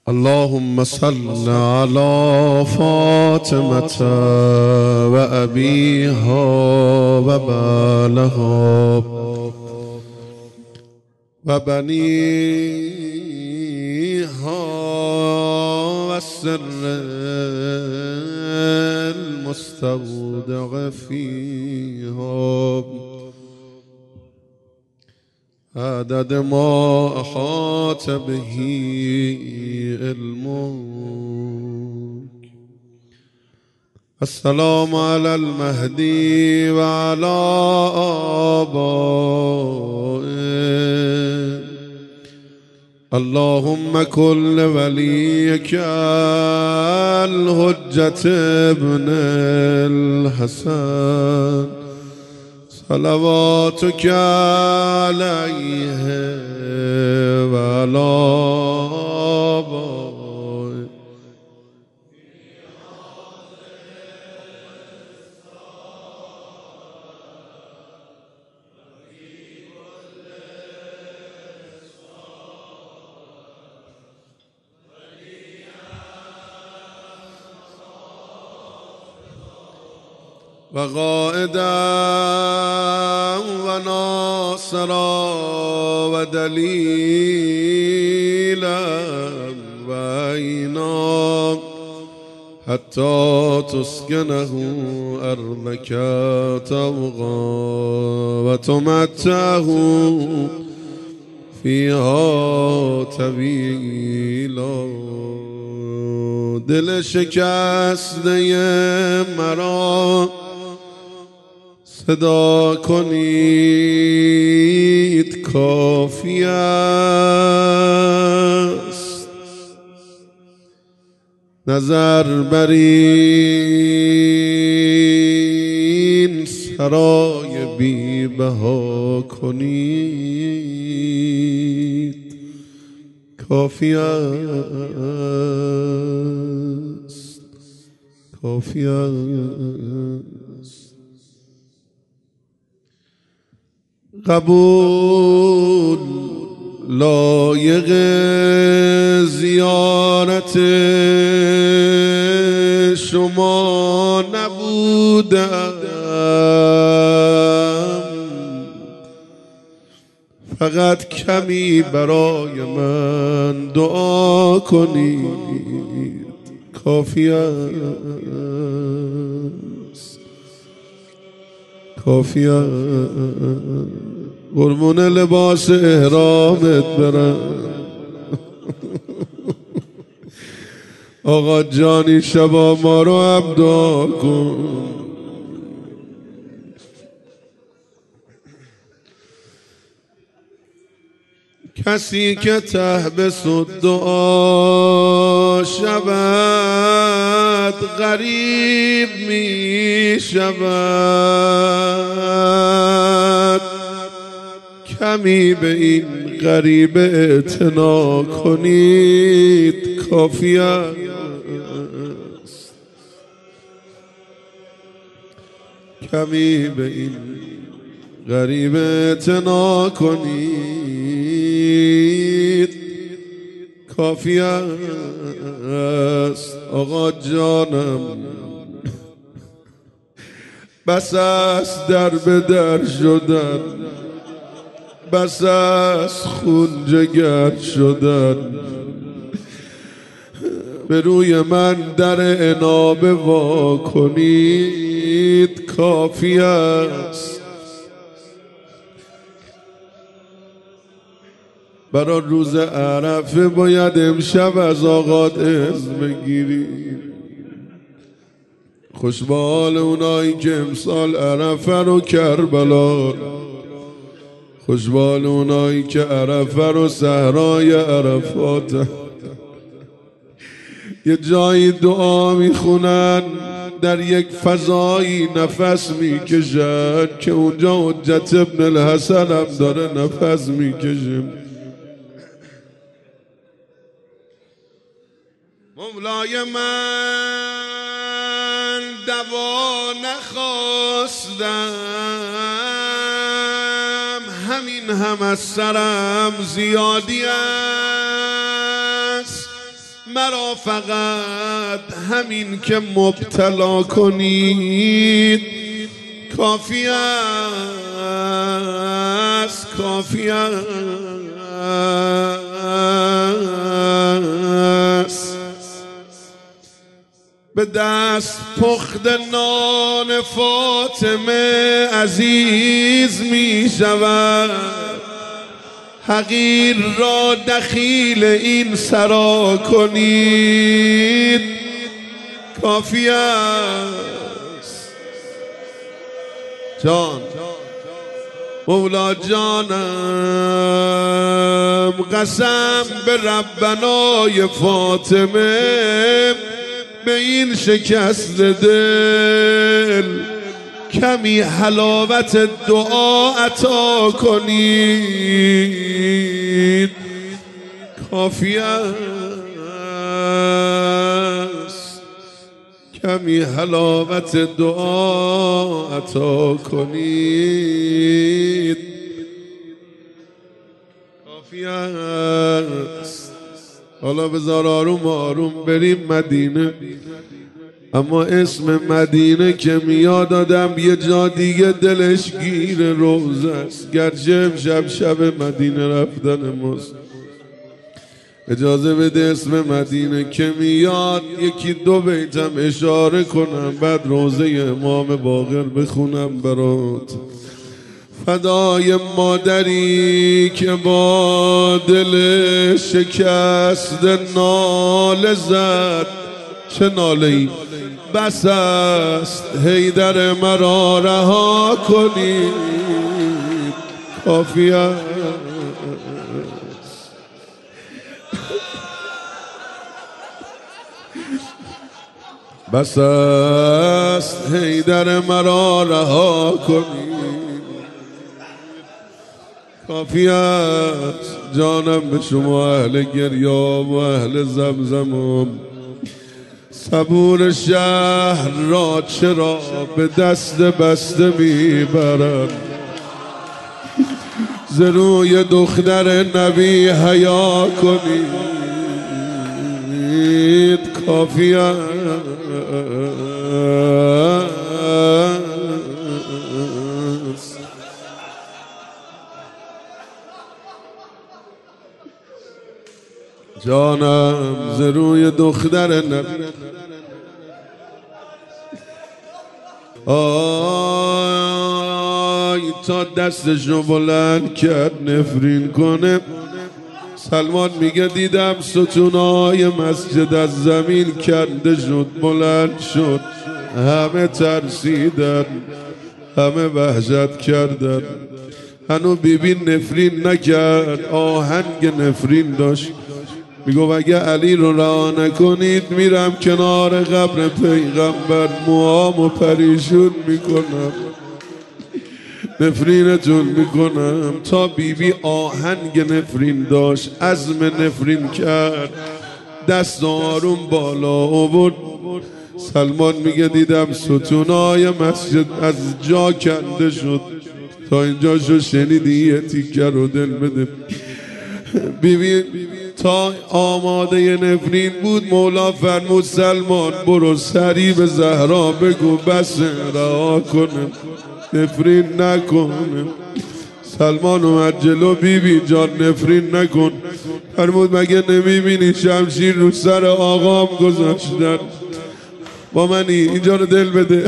اللهم صل على فاطمة وأبيها وبالها وبنيها والسر المستودع فيها عدد ما أحاط به علمك. السلام على المهدي وعلى آبائه. اللهم كن لوليك الحجة ابن الحسن صلواتك عليه وعلى آبائه. وقائدا وناصرا ودليلا وعينا حتى تسكنه أرضك طوعا وتمتعه فيها طويلا. دل شکسته مرا صدا کنید کافی است. نظر بر این سرای بی بها کنید کافی است، کافی است. قبول لایق زیارت شما نبودم، فقط کمی برای من دعا کنید کافی است، کافی است. قربون لباس احرامت برم آقا جانی شبا ما رو هم دعا کن. کسی که تحبس الدعا شود غریب می شود. کمی به این غریب اعتنا کنید کافی است، کمی به این غریب اعتنا کنید کافی است. آقا جانم بس است در به در شدن، بس است خون جگر شدن. به روی من در عنابه وا کنید کافی است. برای روز عرفه باید امشب از آقات اذن بگیری. خوش به حال اونایی که امسال عرفه رو کربلا، خوش به حال اونایی که عرفه رو صحرای عرفات یه جایی دعا میخونن، در یک فضایی نفس میکشن که اونجا حجت ابن الحسن هم داره نفس میکشه. مولای من دوا نخواستم، همین هم از سرم زیادی است. مرا فقط همین که مبتلا کنید کافی است، کافی است. به دست پخت نان فاطمه عزیز می شود، حقیر را دخیل این سرا کنید کافی است. جان مولا جانم قسم به ربنای فاطمه به این شکست دل کمی حلاوت دعا عطا کنید کافی است. کمی حلاوت دعا عطا کنید کافی است. حالا بذار آروم آروم بریم مدینه. اما اسم مدینه که میاد آدم یه جا دیگه دلش گیر روزه است، گرچه امشب شب مدینه رفتن ماست. اجازه بده اسم مدینه که میاد یکی دو بیتم اشاره کنم، بعد روزه امام باقر بخونم برات. فدای مادری که با دل شکست ناله زد، چه ناله ای بس است حیدر مرا رها کنید کافی است. بس است حیدر مرا رها کنید کافی است. جانم به شما اهل گریاب و اهل زمزمم، صبور شهر را چرا به دست بسته میبرند؟ ز روی دختر نبی حیا کنید کافی است. جانم ز روی دختر نبی آی تا دستشو بلند کرد نفرین کنه. سلمان میگه دیدم ستونای مسجد از زمین کنده شد، بلند شد، همه ترسیدن، همه وحشت کردن. هنو بیبی نفرین نکرد، آهنگ نفرین داشت. میگو اگه علی رو رها نکنید میرم کنار قبر پیغمبر موهامو پریشون میکنم، نفرینتون میکنم. تا بیبی آهنگ نفرین داشت، عزم نفرین کرد، دست آروم بالا آورد. سلمان میگه دیدم ستونای مسجد از جا کنده شد. تا اینجا شو شنیدی یه تیکه رو دل بده. بیبی تا آماده نفرین بود مولا فرمود سلمان برو سری به زهرا بگو بس رها کنه، نفرین نکنه. سلمان اومد جلو، بیبی جان نفرین نکن. فرمود مگه نمیبینی شمشیر رو سر آقام گذاشتن؟ با منی اینجا رو دل بده.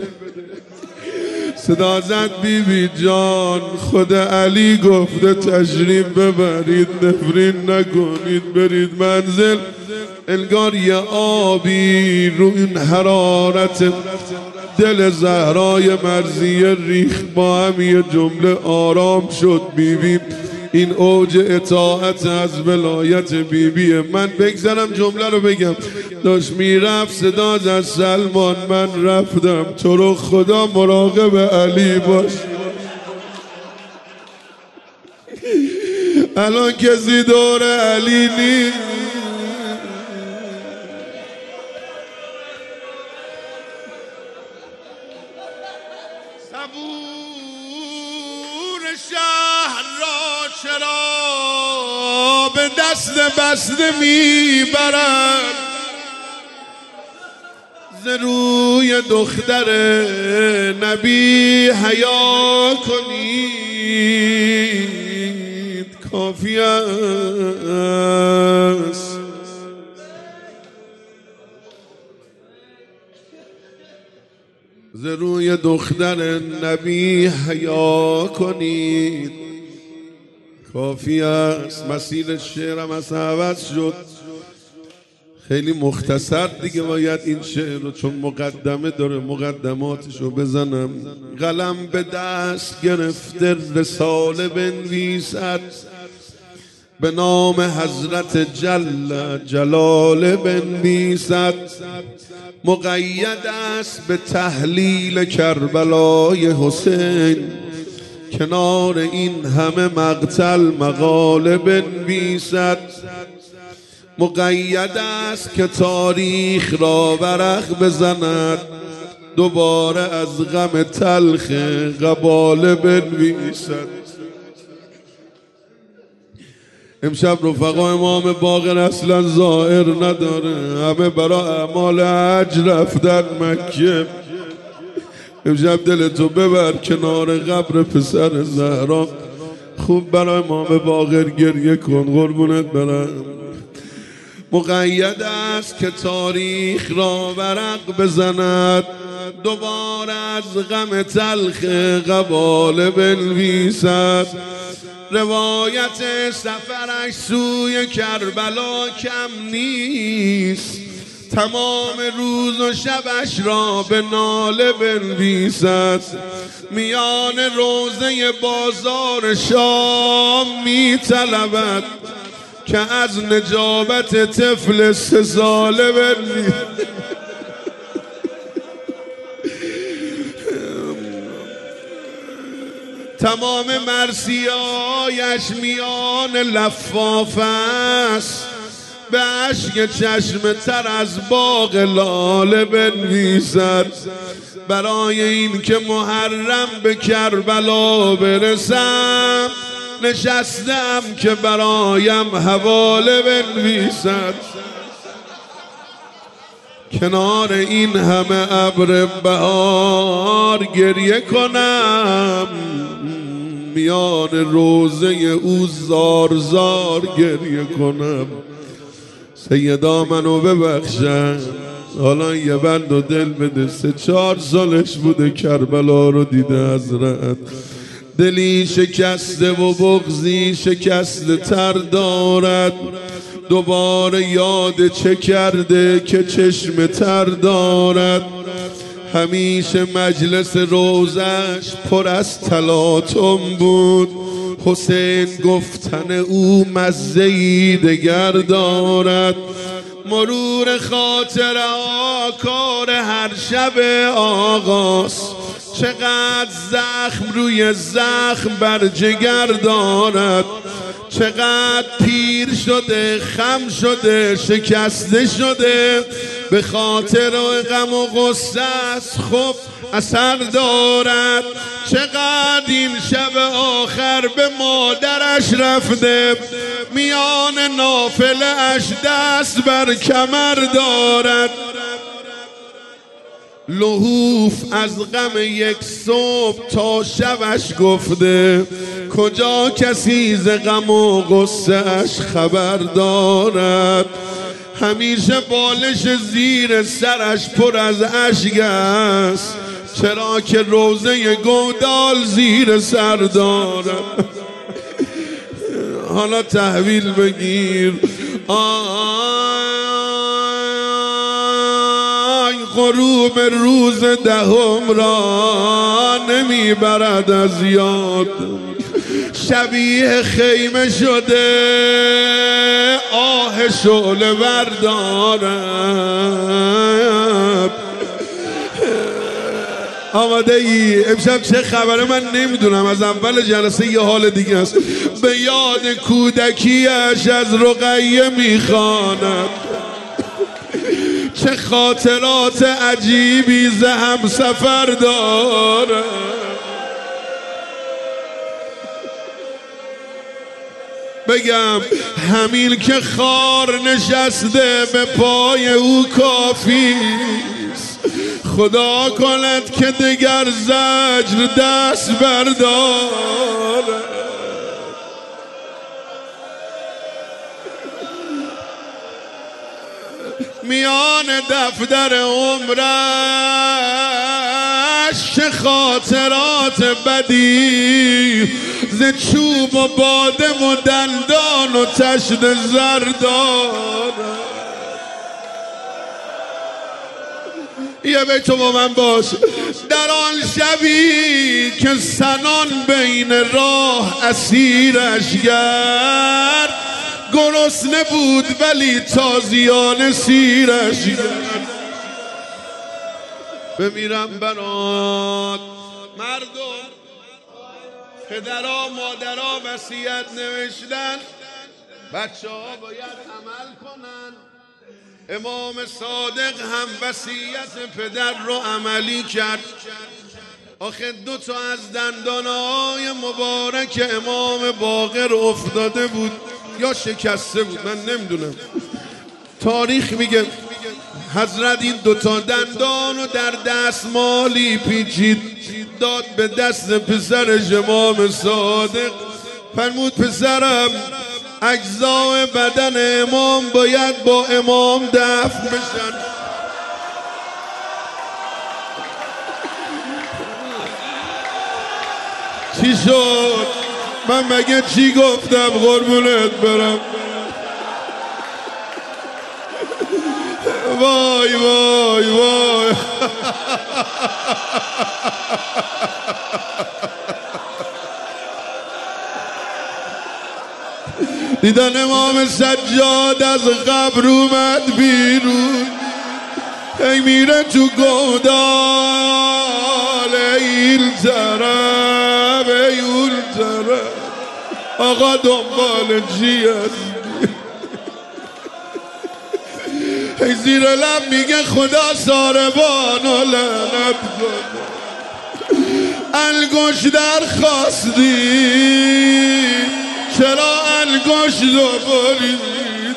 صدا زد بیبی جان خود علی گفته تشریف ببرید، نفرین نکنید، برید منزل. انگار یه آبی رو این حرارت دل زهرای مرضیه ریخت، با هم یه جمله آرام شد. بیبی این اوج اطاعت از ولایت بیبی. من بگذارم جمله رو بگم. داشت میرفت صدا از سلمان من رفتم، تو رو خدا مراقب علی باش. الان کسی دور علی نیست. صبور شهر را چرا به دست بسته میبرد ز روی دختر نبی حیا کنید کافی است. ز روی دختر نبی حیا کنید کافی است. مسیر شعرم از عوض شد، خیلی مختصر دیگه باید این شعر رو، چون مقدمه داره مقدماتش رو بزنم. قلم به دست گرفته رساله بنویسد به نام حضرت جل جلاله بنویسد. مقید است به تحلیل کربلای حسین، کنار این همه مقتل مقاله بنویسد. مقید است که تاریخ را ورق بزند، دوباره از غم تلخ قباله بنویسد. امشب رفقا امام باقر اصلا ظاهر نداره، همه برای اعمال حج رفتن مکه. امشب دلتو ببر کنار قبر پسر زهرا، خوب برای امام باقر گریه کن قربونت برم. مقید است که تاریخ را ورق بزند، دوباره از غم تلخ قباله بنویسد. روایت سفرش سوی کربلا کم نیست، تمام روز و شبش را به ناله بنویسد. میان روضه بازار شام می طلبد که از نجابت طفل 3 ساله بنویسد. تمام مرثیه‌هایش میان لفاف است، به اشک چشم تر از باغ لاله بنویسد. برای این که محرم به کربلا برسم، نشستم که برایم حواله بنویسد. کنار این همه ابر بهار گریه کنم، میان روضه او زار زار گریه کنم. سیدا منو ببخشن، حالا یه بند و دل بده. 3-4 سالش بوده کربلا رو دیده حضرت. دلی شکسته و بغضی شکسته تر دارد، دوباره یاد چه کرده که چشم تر دارد. همیشه مجلس روزش پر از تلاطم بود، حسین گفتن او مزه‌ای دگر دارد. مرور خاطره کار هر شب آغاز، چقدر زخم روی زخم بر جگر دارد. چقدر پیر شده خم شده شکسته شده، به خاطر غم و غصه است خب اثر دارد. چقدر این شب آخر به مادرش رفته، میان نافله اش دست بر کمر دارد. لحوف از غم یک صبح تا شبش گفته، کجا کسی ز غم و غصه اش خبر دارد. همیشه بالش زیر سرش پر از اشک است، چرا که روضه گودال زیر سر دارد. حالا تحویل بگیر. غروب روز 10 را نمیبرد از یاد، شبیه خیمه شده آه شعله بردارد. آماده ای؟ امشب چه خبره من نمیدونم، از اول جلسه یه حال دیگه است. به یاد کودکیش از رقیه میخواند، چه خاطرات عجیبی ز همسفر داره. بگم همین که خار نشسته به پای او کافیست، خدا کند که دگر زجر دست برداره. میان دفتر عمرش چه خاطرات بدی، ز چوب و بادم و دندان و تشت زردار. یه بیتو با من باش. در آن شبی که سنان بین راه اسیرش گرد، گرسنه بود ولی تازیانه سیرش گرد. بمیرم برات مردم، پدرها مادرها وصیت نوشتن، بچه ها باید عمل کنن. امام صادق هم وصیت پدر رو عملی کرد. آخه 2 تا از دندانهای مبارک امام باقر افتاده بود یا شکسته بود، من نمیدونم، تاریخ میگه. حضرت این 2 تا دندان رو در دستمالی پیچید، داد به دست پسرش امام صادق، فرمود پسرم اجزای بدن امام باید با امام دفن بشن. چی شد؟ من مگه چی گفتم قربونت برم؟ وای وای وای. دیدن امام سجاد از قبر اومد بیرون، ای میره تو گودال، این طرف ای اون طرف، آقا دنبال چی هستی؟ ای زیر لب میگه خدا ساربانو لعنت کنه، انگشت درخواستی چرا انگشت رو بریدی؟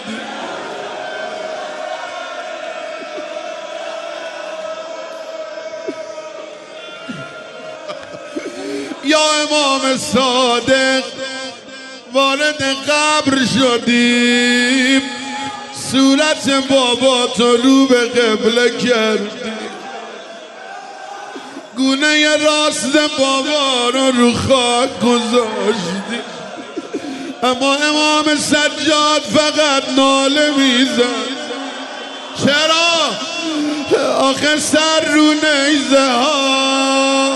یا امام صادق وارد قبر شدیم، صورت بابا تو رو به قبله کردی، گونه راست بابا رو خاک گذاشتی. اما امام سجاد فقط ناله میزد. چرا؟ آخه سر رو نیزه ها.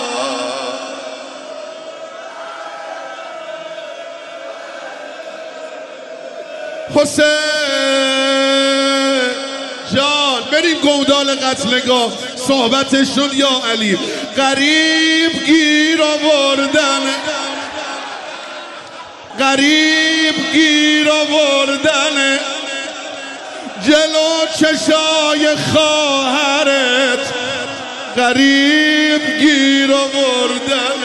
حسین جان بریم گودال قتلگاه، صحبتشون یا علی. غریب گیر آوردن، غریب گیر آوردن جلو چشای خواهرت، غریب گیر آوردن.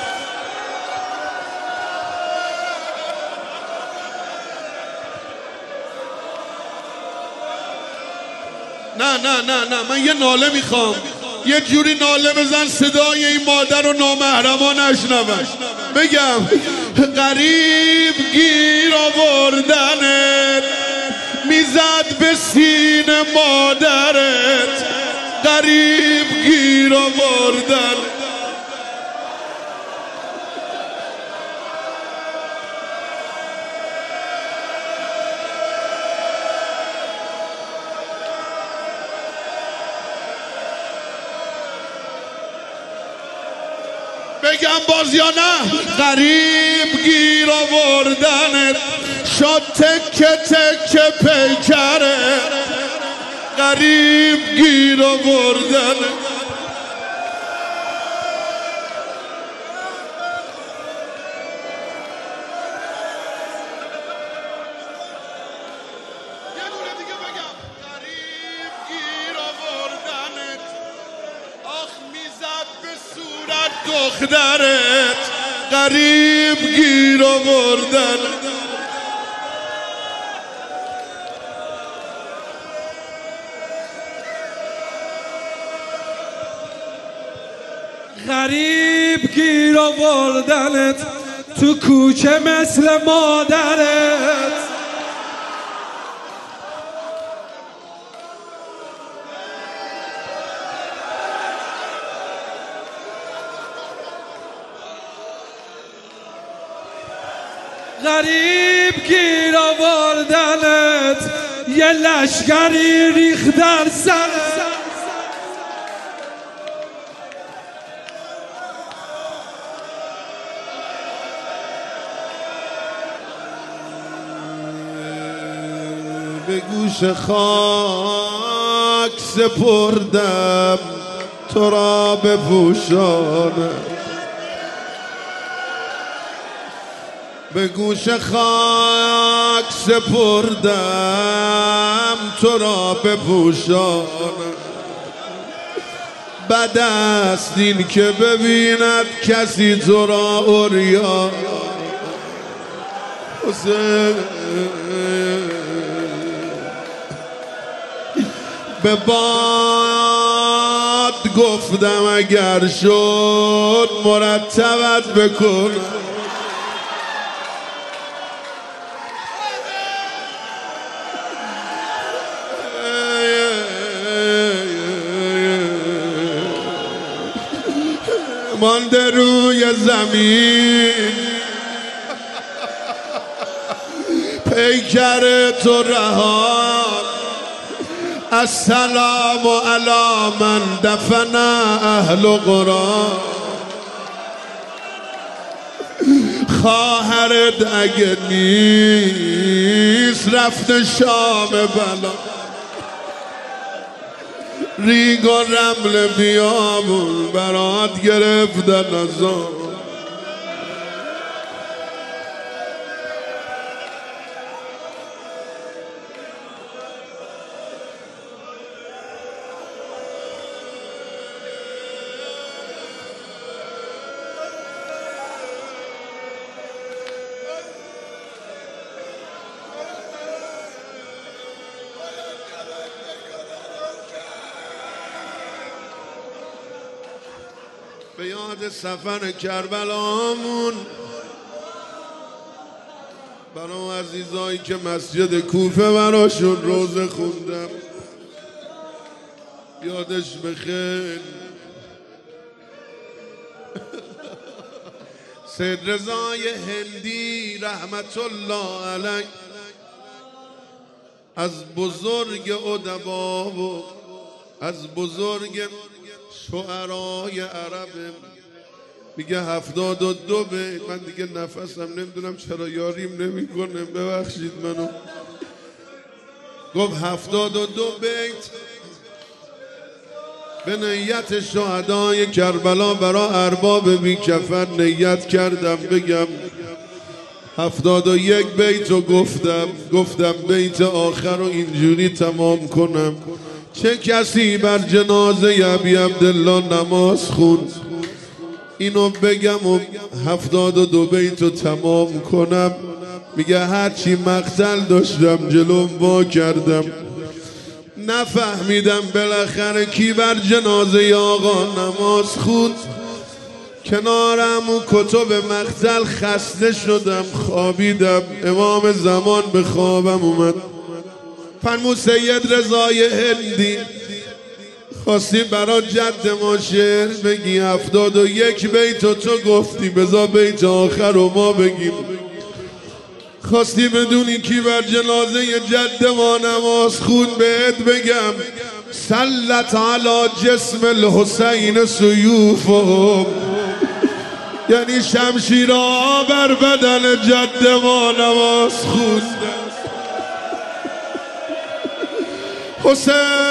نه نه نه نه، من یه ناله میخوام، یه جوری ناله بزن صدای این مادر و نامحرما نشنون. بگم غریب گیر آوردنت، میزد به سینه مادرت، غریب گیر آوردن. بگم باز یا نه؟ غریب گیر آوردنت شد تکه تکه پیکره، غریب گیر آوردنت. دخترت غریب گیر آوردن. غریب گیر آوردنت تو کوچه مثل مادرت. غریب گیر آوردنت یه لشکری ریخت در سرت. به گوش خاک سپردم تو را بپوشانم، به گوش خاک سپردم تو را بپوشانم. بد است این که ببیند کسی تو را عریان. حسین به باد گفتم اگر شد مرتبت بکن. مانده روی زمین پیکر تو رهان. السلام علی من دفن اهل قرآن. خواهرت اگه نیست رفته شام بلا. ریگ و رمل بیابون برات گرفتن از آن. به یاد سفر کربلامون برای عزیزایی که مسجد کوفه براشون روزه خوندم یادش بخیر. سید رضای هندی رحمت الله علیه از بزرگ ادبا و از بزرگ شعرای عرب میگه 72 بیت. من دیگه نفسم نمیدونم چرا یاریم نمیکنه، ببخشید منو. گفت 72 بیت به نیت شهدای کربلا برا ارباب بی کفن نیت کردم بگم. 71 بیت رو گفتم بیت آخر رو اینجوری تمام کنم. چه کسی بر جنازه ابی عبدالله نماز خوند اینو بگم و 72 بیت رو تمام کنم. میگه هرچی مقتل داشتم جلوم وا کردم، نفهمیدم بالاخره کی بر جنازه آقا نماز خوند. کنارم و کتب مقتل خسته شدم خوابیدم. امام زمان به خوابم اومد. فرمود سید رضای هندی خواستی برای جد ما شعر بگی، 71 بیت تو گفتی بذار بیت آخر رو ما بگیم. خواستی بدونی کی بر جنازه جد ما نماز خون بهت بگم. سلط علی جسم الحسین سیوفهم، یعنی شمشیرها بر بدن جد ما نماز خوند. حسین